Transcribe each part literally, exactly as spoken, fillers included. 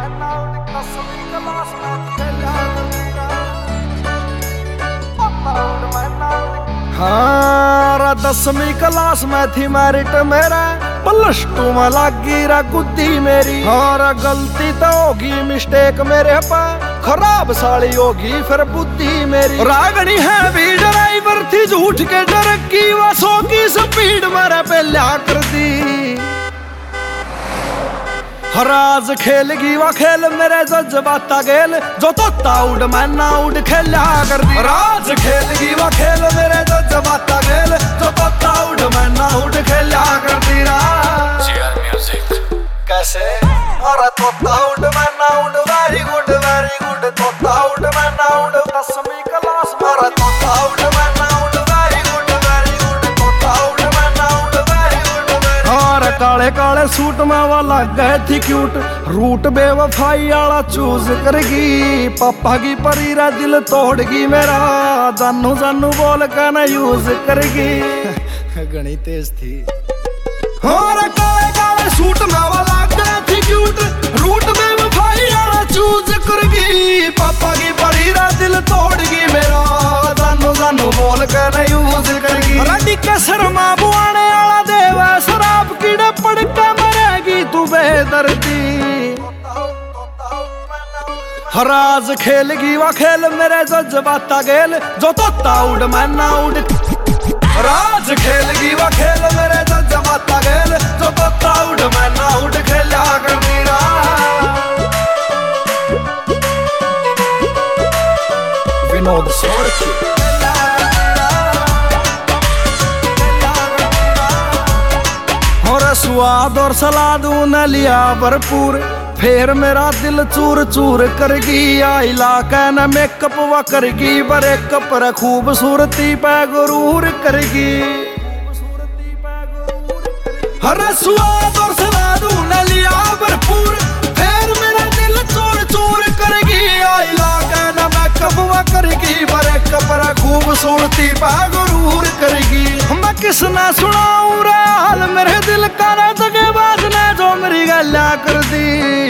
हाँ दसवीं क्लास में थी मैरिट मेरा, प्लस टू में लागी रा गुद्दी मेरी। हाँ गलती तो होगी मिस्टेक मेरे पा, खराब साली होगी फिर बुद्धि मेरी। रागनी है भी ड्राइवर थी झूठ के डर की, वो सौ की स्पीड मेरे पे ल्या कर दी। राज खेलगी वा खेल मेरे जज्बाता गेल, जो तोता उड़ मैं ना उड़ खेला कर दी। राज खेलगी वा खेल मेरे जज्बाता गेल, जो तोता उड़ मैं ना उड़ खेला कर दी। कैसे अरे तोता उड़ मैं ना उड़, वेरी गुड वेरी गुड। तोता उड़ मैं ना उड़ दसवीं क्लास में, अरे तोता उड़ मैं ना उड़, वेरी गुड वेरी गुड। तोता उड़ मैं ना उड़, वेरी गुड वेरी। और काले काले सूट में वो लग गए थी क्यूट, रूट बेवफाई वाला चूज करगी। पापा की परी रा दिल तोड़गी मेरा, जानू जानू बोल के ना यूज करगी। घनी तेज थी। और काले काले सूट में वो लग गए थी क्यूट, रूट बेवफाई वाला चूज करगी। पापा की परी रा दिल तोड़गी मेरा, जानू जानू बोल के ना यूज करगी। रडी के शर्मा बुआने वाला देवा शराब कीड़े पड़ के मरेगी तू बेदर्दी। राज खेलगी वा खेल मेरे जज्बाता गेल, जो तोता उड़ मैं ना उड़। राज खेलगी वा खेल मेरे जज्बाता गेल, जो तोता उड़ मैं ना उड़ खेला कर मीरा। विनोद सोरकी और स्वाद और सलाद न लिया भरपूर, फिर मेरा दिल चूर चूर करगी। आई इलाका न मेकअप व करगी, ब्रेकअप पर खूबसूरती पे गुरूर करगी। हर स्वाद और सलाद न लिया भरपूर, फिर मेरा दिल चूर चूर करगी। आई इलाका न मेकअप व करगी, ब्रेकअप पर खूबसूरती पे गुरूर करगी। मैं किसना सुनाऊं रे हाल मेरे दिल का, ना दगे बाज ने जो मेरी गल्ला कर दी।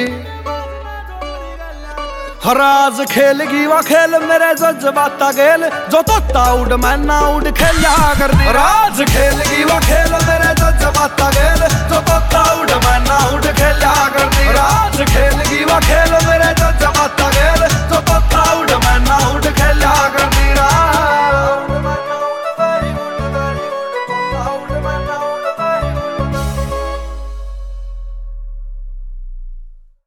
राज खेलगी वा खेल मेरे जज्बाता गेल, जो तोता उड़ मैं ना उड़ खेला कर दी। राज खेलगी वा खेल मेरे जज्बाता गेल,